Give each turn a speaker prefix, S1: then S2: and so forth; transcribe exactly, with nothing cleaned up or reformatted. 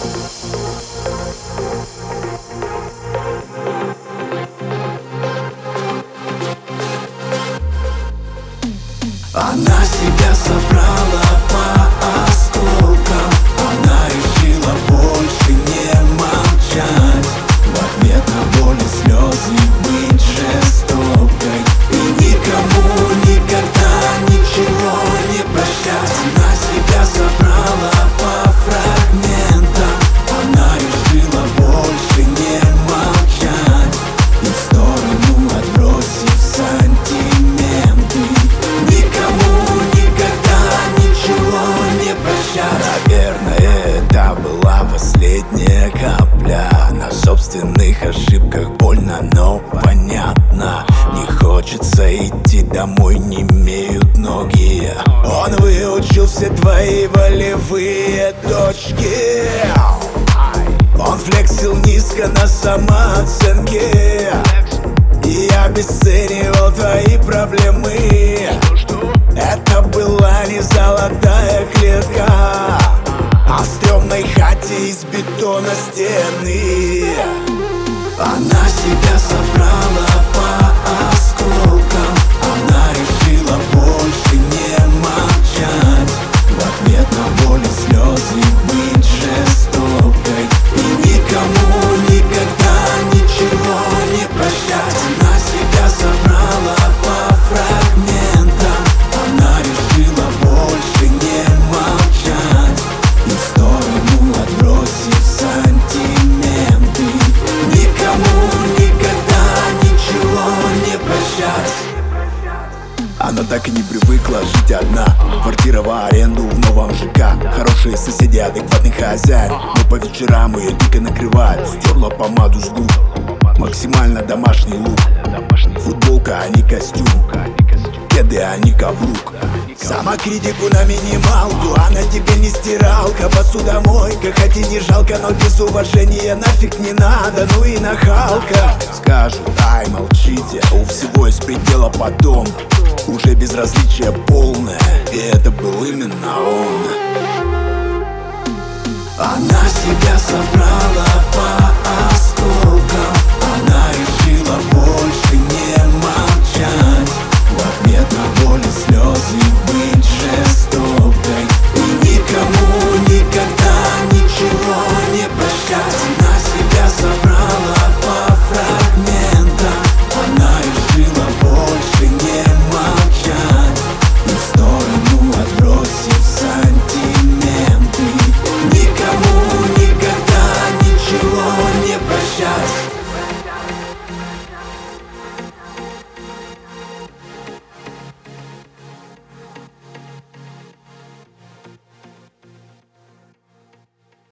S1: Она себя собрала по осколкам. Она решила больше не молчать. В ответ на боль и слезы быть жестокой и никому никогда ничего не прощать. Она себя собрала по фрагментам. Она решила больше не молчать и в сторону отбросив сантименты. Никому никогда ничего не прощать. Наверное, это была последняя капля. На собственных ошибках больно, но понятно. Не хочется идти домой, не имеют ноги. Он выучил все твои волевые точки. Он флексил низко на самооценке и обесценивал твои проблемы. Это была не золотая клетка, а в стрёмной хате из бетона стены. Она себя собрала по осколкам. Она решила больше не молчать. В ответ на боль и слезы быть жестокой и никому никогда ничего не прощать. Она себя собрала по фрагментам. Она решила больше не молчать и в сторону отбросив сантименты. Никому никогда ничего не прощать. Она так и не привыкла жить одна. Квартира в аренду в новом ЖК. Хорошие соседи, адекватный хозяин. Но по вечерам ее дико накрывает. Стерла помаду с губ. Максимально домашний лук. Футболка, а не костюм. Кеды, а не каблук. Самокритику на минималку. Она тебе не стиралка, посудомойка. Хоть и не жалко, но без уважения нафиг не надо. Ну и нахалка. Скажут, ай, молчите. У всего есть предела потом. Уже безразличие полное. И это был именно он.